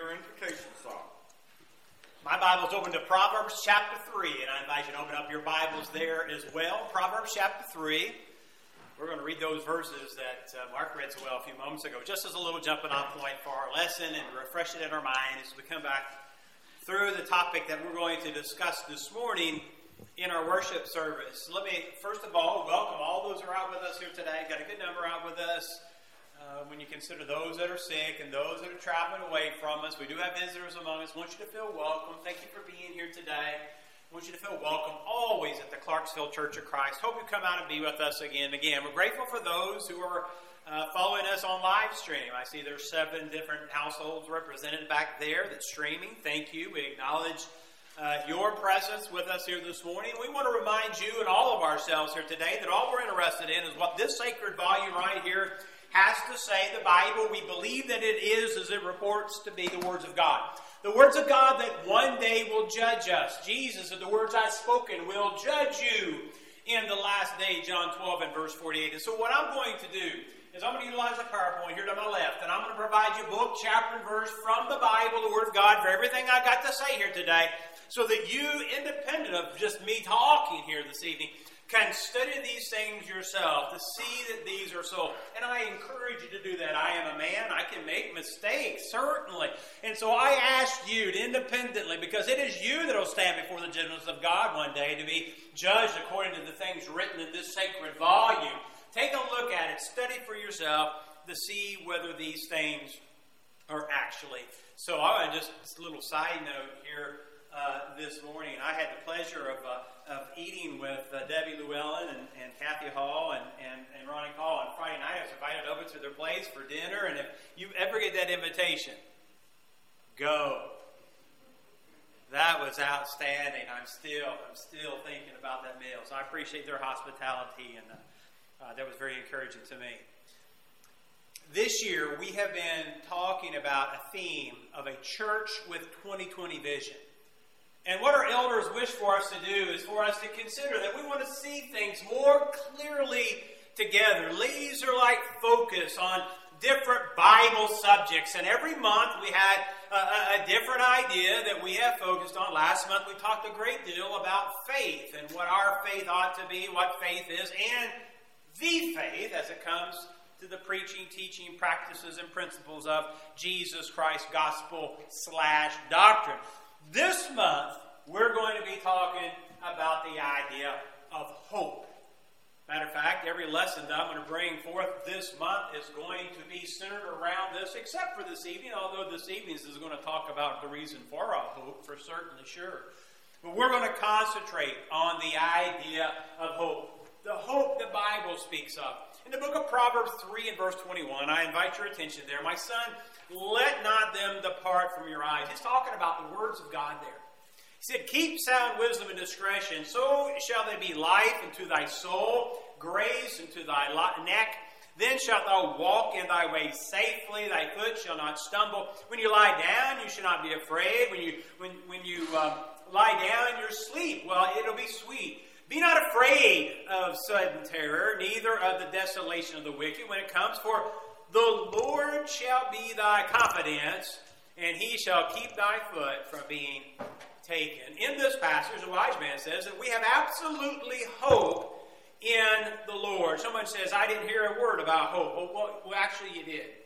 your invitation song. My Bible's open to Proverbs chapter 3, and I invite you to open up your Bibles there as well. Proverbs chapter 3. We're going to read those verses that Mark read so well a few moments ago, just as a little jumping off point for our lesson and refresh it in our mind as we come back through the topic that we're going to discuss this morning in our worship service. Let me, first of all, welcome all those who are out with us here today. Got a good number out with us. When you consider those that are sick and those that are traveling away from us, we do have visitors among us. I want you to feel welcome. Thank you for being here today. I want you to feel welcome always at the Clarksville Church of Christ. Hope you come out and be with us again and again. We're grateful for those who are following us on live stream. I see there's 7 different households represented back there that's streaming. Thank you. We acknowledge your presence with us here this morning. We want to remind you and all of ourselves here today that all we're interested in is what this sacred volume right here has to say. The Bible, we believe that it is as it reports to be the words of God. The words of God that one day will judge us. Jesus said, the words I've spoken will judge you in the last day, John 12 and verse 48. And so what I'm going to do is I'm going to utilize a PowerPoint here to my left, and I'm going to provide you book, chapter, and verse from the Bible, the Word of God, for everything I've got to say here today, so that you, independent of just me talking here this evening, can study these things yourself to see that these are so. And I encourage you to do that. I am a man. I can make mistakes, certainly. And so I ask you to independently, because it is you that will stand before the judgments of God one day to be judged according to the things written in this sacred volume. Take a look at it. Study for yourself to see whether these things are actually. So I want to just a little side note here. This morning, I had the pleasure of eating with Debbie Llewellyn and Kathy Hall and Ronnie Hall on Friday night. I was invited over to their place for dinner, and if you ever get that invitation, go. That was outstanding. I'm still thinking about that meal. So I appreciate their hospitality, and that was very encouraging to me. This year, we have been talking about a theme of a church with 2020 vision. And what our elders wish for us to do is for us to consider that we want to see things more clearly together. Laser-like focus on different Bible subjects. And every month we had a different idea that we have focused on. Last month we talked a great deal about faith and what our faith ought to be, what faith is, and the faith as it comes to the preaching, teaching, practices, and principles of Jesus Christ's gospel/doctrine. This month, we're going to be talking about the idea of hope. Matter of fact, every lesson that I'm going to bring forth this month is going to be centered around this, except for this evening, although this evening is going to talk about the reason for our hope, for certainly sure. But we're going to concentrate on the idea of hope. The hope the Bible speaks of. In the book of Proverbs 3 and verse 21, I invite your attention there. My son, let not them depart from your eyes. He's talking about the words of God there. He said, keep sound wisdom and discretion, so shall they be life unto thy soul, grace unto thy neck. Then shalt thou walk in thy way safely, thy foot shall not stumble. When you lie down, you shall not be afraid. When you lie down in your sleep, well, it'll be sweet. Be not afraid of sudden terror, neither of the desolation of the wicked when it comes, for the Lord shall be thy confidence, and he shall keep thy foot from being taken. In this passage, the wise man says that we have absolutely hope in the Lord. Someone says, I didn't hear a word about hope. Well, actually you did.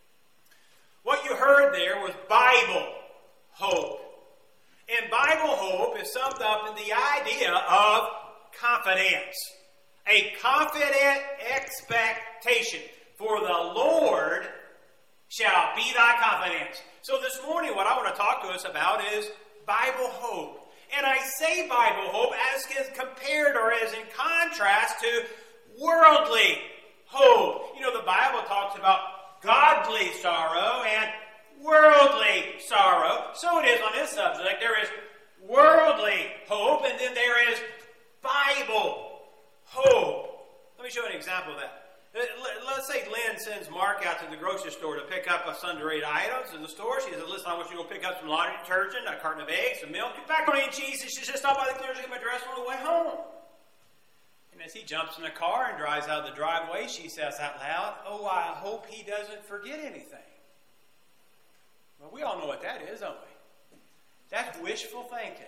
What you heard there was Bible hope. And Bible hope is summed up in the idea of confidence. A confident expectation. For the Lord shall be thy confidence. So this morning what I want to talk to us about is Bible hope. And I say Bible hope as compared or as in contrast to worldly hope. You know, the Bible talks about godly sorrow and worldly sorrow. So it is on this subject. There is worldly hope, and then there is Bible hope. Let me show you an example of that. Let's say Lynn sends Mark out to the grocery store to pick up sundry items in the store. She says, listen, I want you to go pick up some laundry detergent, a carton of eggs, some milk, macaroni and cheese. And she just stopped by the clearance to get my dress on the way home. And as he jumps in the car and drives out of the driveway, she says out loud, oh, I hope he doesn't forget anything. Well, hope. We all know what that is, don't we? That's wishful thinking.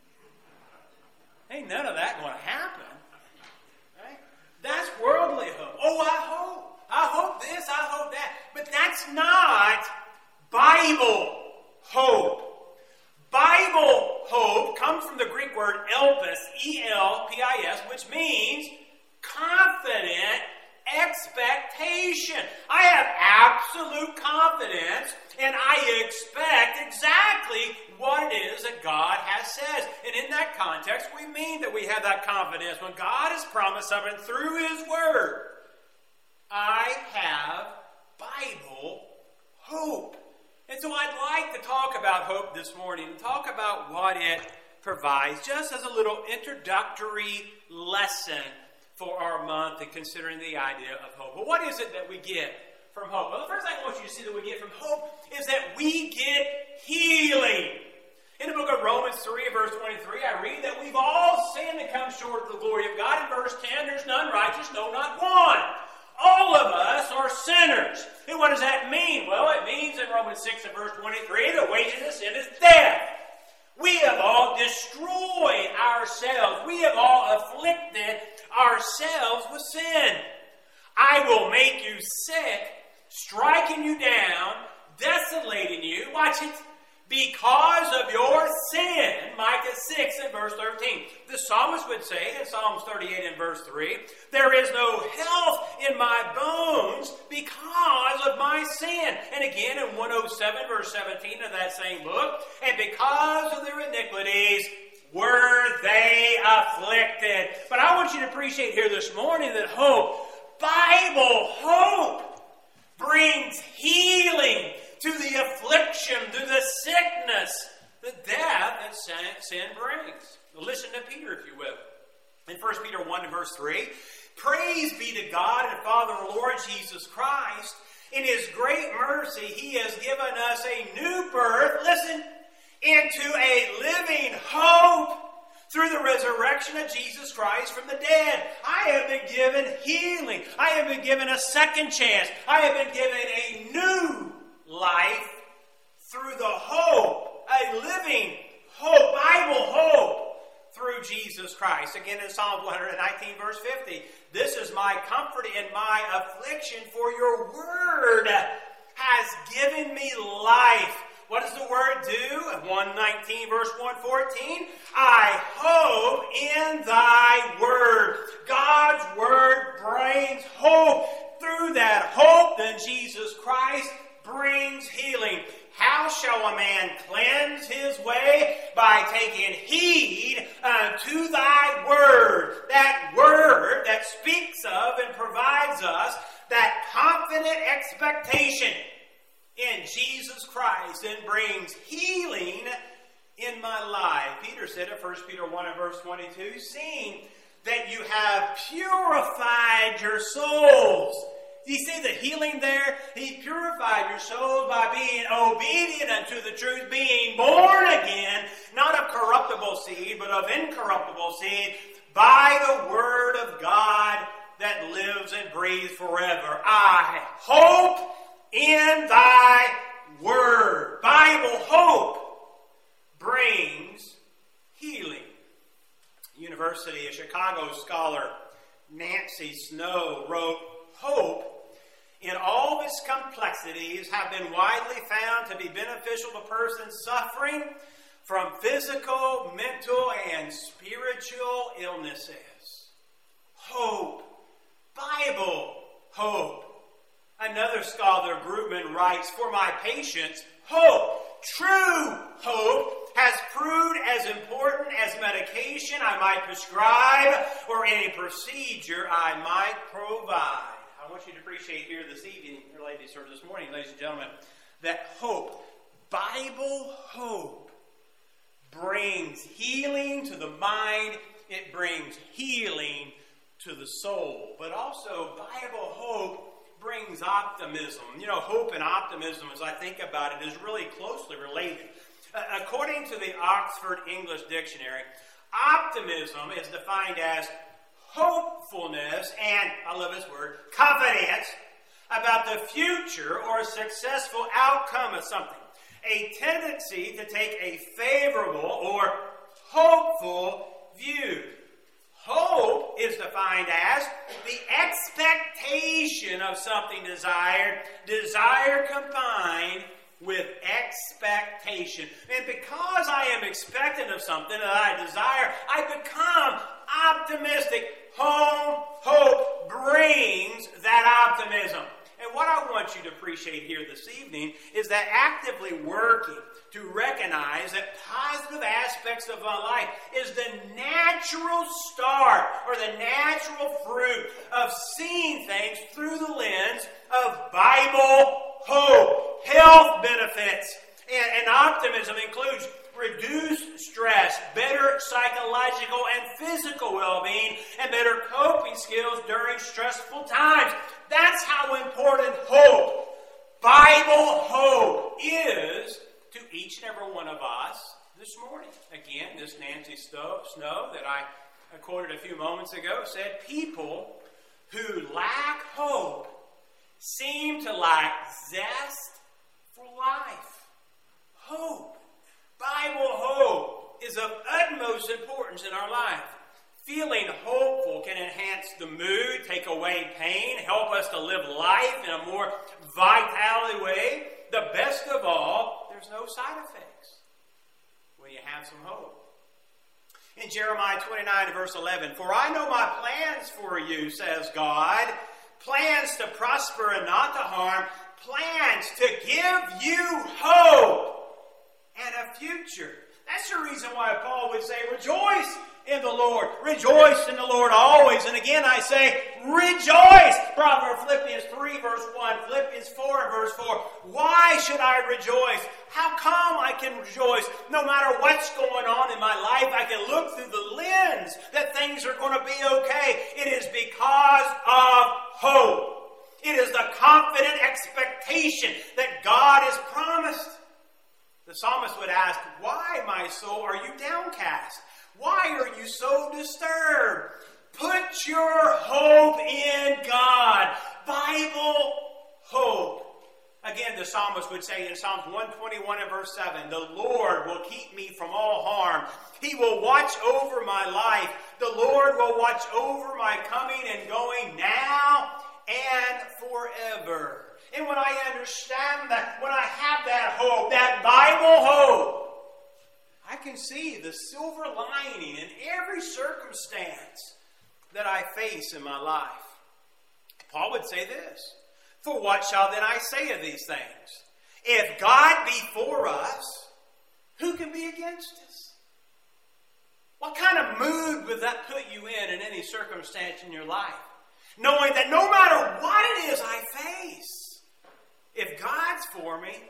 Ain't none of that going to happen. Right? That's worldly hope. Oh, I hope. I hope this, I hope that. But that's not Bible hope. Bible hope comes from the Greek word elpis, E-L-P-I-S, which means confident expectation. I have absolute confidence, and I expect exactly what it is that God has said. And in that context, we mean that we have that confidence. When God has promised something through His Word, I have Bible hope. And so I'd like to talk about hope this morning and talk about what it provides, just as a little introductory lesson for our month and considering the idea of hope. But what is it that we get from hope? Well, the first thing I want you to see that we get from hope is that we get healing. In the book of Romans 3, verse 23, I read that we've all sinned and come short of the glory of God. In verse 10, there's none righteous, no, not one. All of us are sinners. And what does that mean? Well, it means in Romans 6 and verse 23, the wages of sin is death. We have all destroyed ourselves. We have all afflicted ourselves with sin. I will make you sick, striking you down, desolating you. Watch it. Because of your sin, Micah 6 and verse 13. The psalmist would say in Psalms 38 and verse 3, there is no health in my bones because of my sin. And again in 107 verse 17 of that same book, and because of their iniquities were they afflicted. But I want you to appreciate here this morning that hope, Bible hope, brings healing to the affliction, to the sickness, the death that sin brings. Listen to Peter, if you will. In 1 Peter 1 verse 3, praise be to God and Father of our Lord Jesus Christ. In His great mercy, He has given us a new birth, listen, into a living hope through the resurrection of Jesus Christ from the dead. I have been given healing. I have been given a second chance. I have been given a new life through the hope, a living hope, Bible hope, through Jesus Christ. Again in Psalm 119 verse 50, this is my comfort in my affliction, for your word has given me life. What does the word do? 119 verse 114, I hope in thy word. God's word brings hope. Through that hope, then Jesus Christ brings healing. How shall a man cleanse his way? By taking heed to thy word. That word that speaks of and provides us that confident expectation in Jesus Christ and brings healing in my life. Peter said in 1 Peter 1 and verse 22, seeing that you have purified your souls. Do you see the healing there? He purified your soul by being obedient unto the truth, being born again, not of corruptible seed, but of incorruptible seed, by the word of God that lives and breathes forever. I hope in thy word. Bible hope brings healing. University of Chicago scholar Nancy Snow wrote, hope in all of its complexities have been widely found to be beneficial to persons suffering from physical, mental, and spiritual illnesses. Hope. Bible hope. Another scholar, Grutman, writes, for my patients, hope, true hope, has proved as important as medication I might prescribe or any procedure I might provide. I want you to appreciate here this evening, or ladies, or this morning, ladies and gentlemen, that hope, Bible hope, brings healing to the mind. It brings healing to the soul. But also, Bible hope brings optimism. You know, hope and optimism, as I think about it, is really closely related. According to the Oxford English Dictionary, optimism is defined as hopefulness and, I love this word, confidence about the future or a successful outcome of something. a tendency to take a favorable or hopeful view. Hope is defined as the expectation of something desired, desire combined with expectation. And because I am expectant of something that I desire, I become optimistic. Hope brings that optimism. And what I want you to appreciate here this evening is that actively working to recognize that positive aspects of my life is the natural start or the natural fruit of seeing things through the lens of Bible hope, health benefits, and optimism includes reduced stress, better psychological and physical well-being, and better coping skills during stressful times. That's how important hope, Bible hope, is to each and every one of us this morning. Again, this Nancy Snow that I quoted a few moments ago said, people who lack hope seem to lack zest for life. Hope, Bible hope, is of utmost importance in our life. Feeling hopeful can enhance the mood, take away pain, help us to live life in a more vitality way. The best of all, there's no side effects when you have some hope. In Jeremiah 29 verse 11, "For I know my plans for you, says God, plans to prosper and not to harm, plans to give you hope and a future." That's the reason why Paul would say, rejoice in the Lord. Rejoice in the Lord always. And again I say, rejoice. Philippians 3 verse 1, Philippians 4 verse 4. Why should I rejoice? How come I can rejoice? No matter what's going on in my life, I can look through the lens that things are going to be okay. It is because of hope. It is the confident expectation that God has promised. The psalmist would ask, why, my soul, are you downcast? Why are you so disturbed? Put your hope in God. Bible hope. Again, the psalmist would say in Psalms 121 and verse 7, "The Lord will keep me from all harm. He will watch over my life. The Lord will watch over my coming and going now and forever." And when I understand that, when I have that hope, that Bible hope, I can see the silver lining in every circumstance that I face in my life. Paul would say this, "For what shall then I say of these things? If God be for us, who can be against us?" What kind of mood would that put you in any circumstance in your life? Knowing that no matter what it is I face, if God's for me,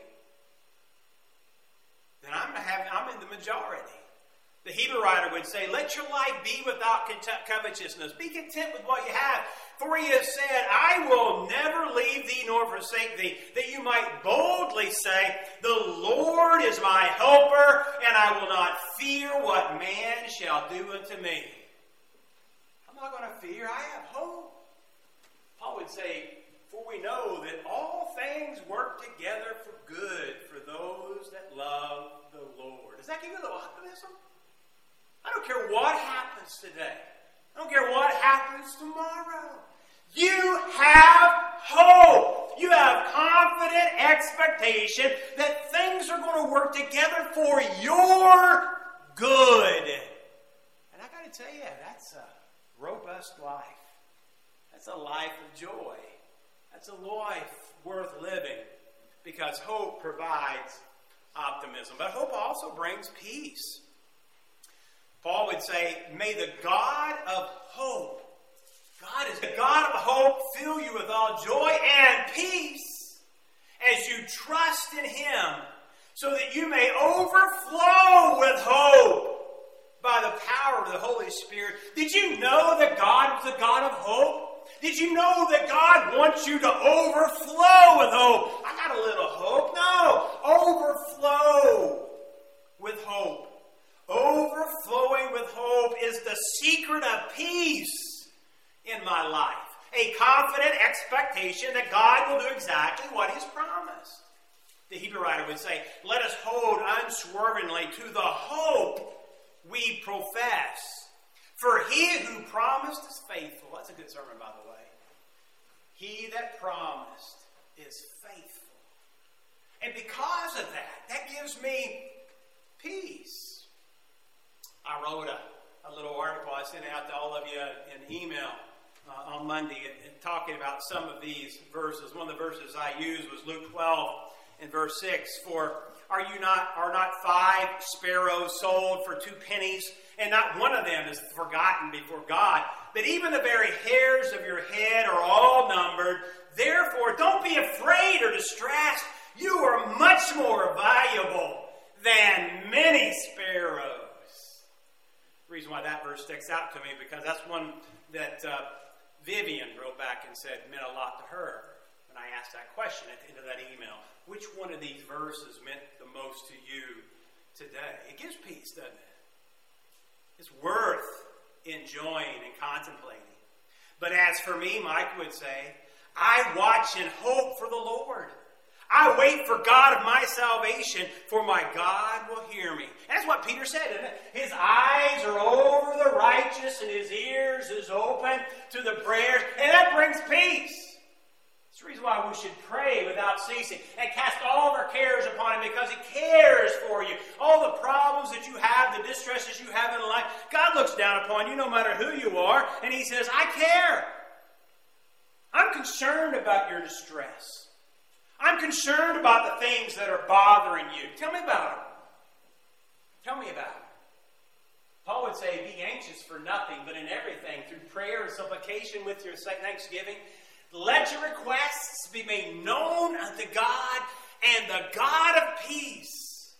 then I'm in the majority. The Hebrew writer would say, "Let your life be without covetousness. Be content with what you have. For he has said, I will never leave thee nor forsake thee, that you might boldly say, the Lord is my helper, and I will not fear what man shall do unto me." I'm not going to fear. I have hope. Paul would say, "For we know that all things work together for good for those that love the Lord." Does that give you a little optimism? I don't care what happens today. I don't care what happens tomorrow. You have hope. You have confident expectation that things are going to work together for your good. And I got to tell you, that's a robust life. That's a life of joy. That's a life worth living because hope provides optimism. But hope also brings peace. Paul would say, "May the God of hope," God is the God of hope, "fill you with all joy and peace as you trust in Him, so that you may overflow with hope by the power of the Holy Spirit." Did you know that God is the God of hope? Did you know that God wants you to overflow with hope? I got a little hope. No, overflow with hope. Overflowing with hope is the secret of peace in my life. A confident expectation that God will do exactly what He's promised. The Hebrew writer would say, let us hold unswervingly to the hope we profess. For he who promised is faithful. That's a good sermon, by the way. He that promised is faithful. And because of that, that gives me peace. I wrote a little article I sent out to all of you in email on Monday talking about some of these verses. One of the verses I used was Luke 12 and verse 6. For are not 5 sparrows sold for 2 pennies, and not one of them is forgotten before God? But even the very hairs of your head are all numbered. Therefore, don't be afraid or distressed. You are much more valuable than many sparrows. The reason why that verse sticks out to me, because that's one that Vivian wrote back and said meant a lot to her. And I asked that question at the end of that email. Which one of these verses meant the most to you today? It gives peace, doesn't it? It's worth enjoying and contemplating. But as for me, Mike would say, I watch and hope for the Lord. I wait for God of my salvation, for my God will hear me. And that's what Peter said, isn't it? His eyes are over the righteous and his ears is open to the prayers. And that brings peace. It's the reason why we should pray without ceasing and cast all of our cares upon him, because he cares for you. All the problems that you have, the distresses you have in life, God looks down upon you no matter who you are, and he says, I care. I'm concerned about your distress. I'm concerned about the things that are bothering you. Tell me about them. Tell me about them. Paul would say, be anxious for nothing, but in everything, through prayer and supplication with your thanksgiving, let your requests be made known unto God, and the God of peace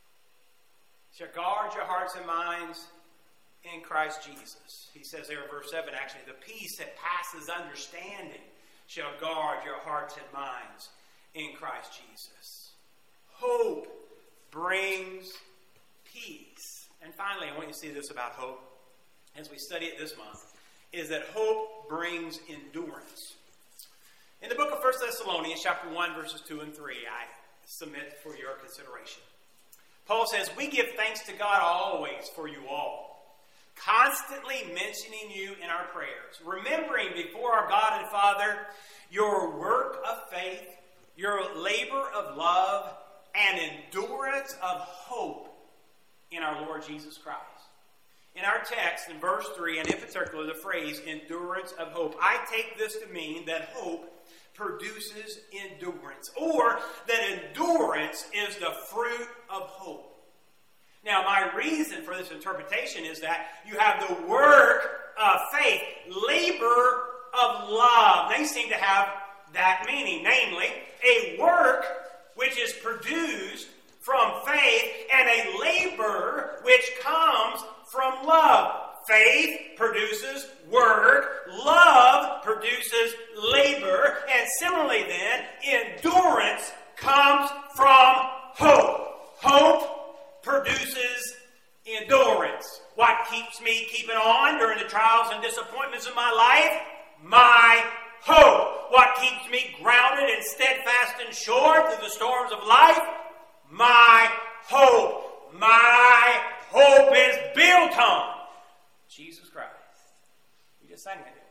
shall guard your hearts and minds in Christ Jesus. He says there in verse 7, actually, the peace that passes understanding shall guard your hearts and minds in Christ Jesus. Hope brings peace. And finally, I want you to see this about hope as we study it this month, is that hope brings endurance. In the book of 1 Thessalonians, chapter 1, verses 2 and 3, I submit for your consideration. Paul says, we give thanks to God always for you all, constantly mentioning you in our prayers, remembering before our God and Father your work of faith, your labor of love, and endurance of hope in our Lord Jesus Christ. In our text, in verse 3, and in particular the phrase endurance of hope, I take this to mean that hope produces endurance, or that endurance is the fruit of hope. Now, my reason for this interpretation is that you have the work of faith, labor of love. They seem to have that meaning, namely, a work which is produced from faith and a labor which comes from love. Faith produces work, love produces labor, and similarly then, endurance comes from hope. Hope produces endurance. What keeps me keeping on during the trials and disappointments of my life? My hope. What keeps me grounded and steadfast and sure through the storms of life? My hope. My hope is built on Jesus Christ. We just sang that, didn't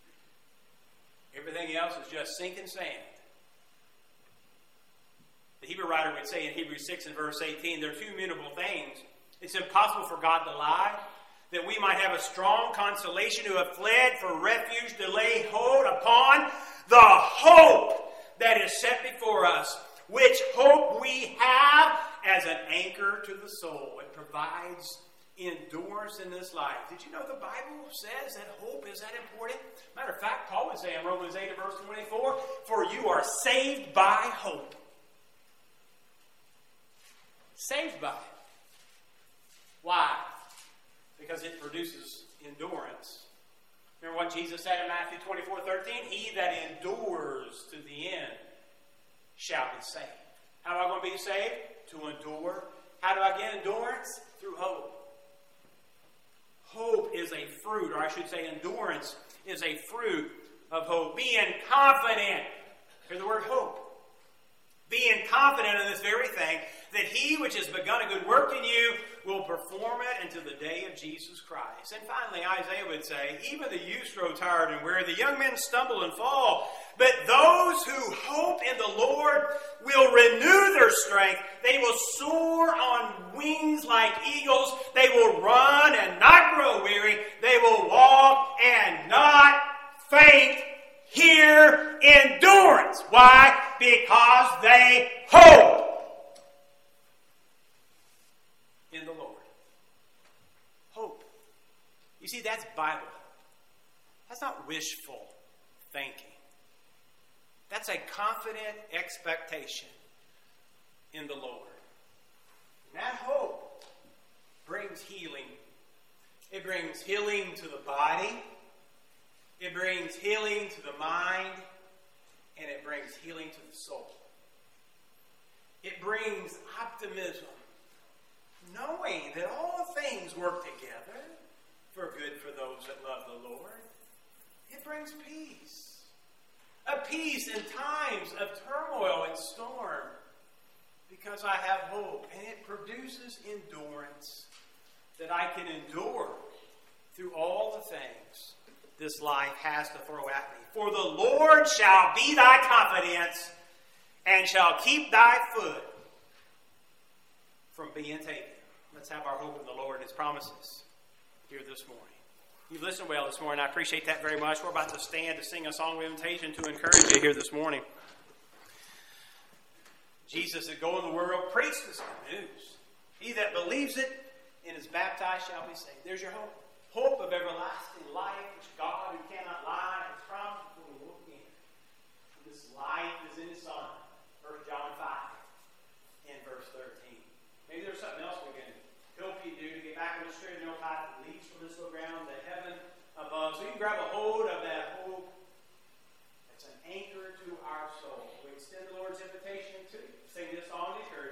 we? Everything else is just sinking sand. The Hebrew writer would say in Hebrews 6 and verse 18, there are two mutable things. It's impossible for God to lie, that we might have a strong consolation who have fled for refuge to lay hold upon the hope that is set before us, which hope we have as an anchor to the soul. It provides endurance in this life. Did you know the Bible says that hope is that important? Matter of fact, Paul would say in Romans 8 and verse 24, for you are saved by hope. Saved by it. Why? Because it produces endurance. Remember what Jesus said in Matthew 24:13? He that endures to the end shall be saved. How am I going to be saved? To endure. How do I get endurance? Through hope. Hope is a fruit, or I should say endurance is a fruit of hope. Being confident. Here's the word hope. being confident in this very thing, that he which has begun a good work in you will perform it until the day of Jesus Christ. And finally, Isaiah would say, even the youths grow tired and weary, the young men stumble and fall. But those who hope in the Lord will renew their strength. They will soar on wings like eagles. They will run and not grow weary. They will walk and not faint. Here, endurance. Why? Because they hope in the Lord. Hope. You see, that's Bible. That's not wishful thinking. That's a confident expectation in the Lord. And that hope brings healing. It brings healing to the body. It brings healing to the mind. And it brings healing to the soul. It brings optimism, knowing that all things work together for good for those that love the Lord. It brings peace. A peace in times of turmoil and storm. Because I have hope. And it produces endurance. That I can endure through all the things this life has to throw at me. For the Lord shall be thy confidence, and shall keep thy foot from being taken. Let's have our hope in the Lord and his promises here this morning. You've listened well this morning. I appreciate that very much. We're about to stand to sing a song of invitation to encourage you here this morning. Jesus said, go in the world, preach this good news. He that believes it and is baptized shall be saved. There's your hope. Hope of everlasting life, which God, who cannot lie, has promised before the world began. This life is in his Son. 1 John 5 and verse 13. Maybe there's something else we can help you do to get back on the straight and narrow path that leads from this little ground to heaven above. So you can grab a hold of that hope. It's an anchor to our soul. We extend the Lord's invitation to you. Sing this song to encourage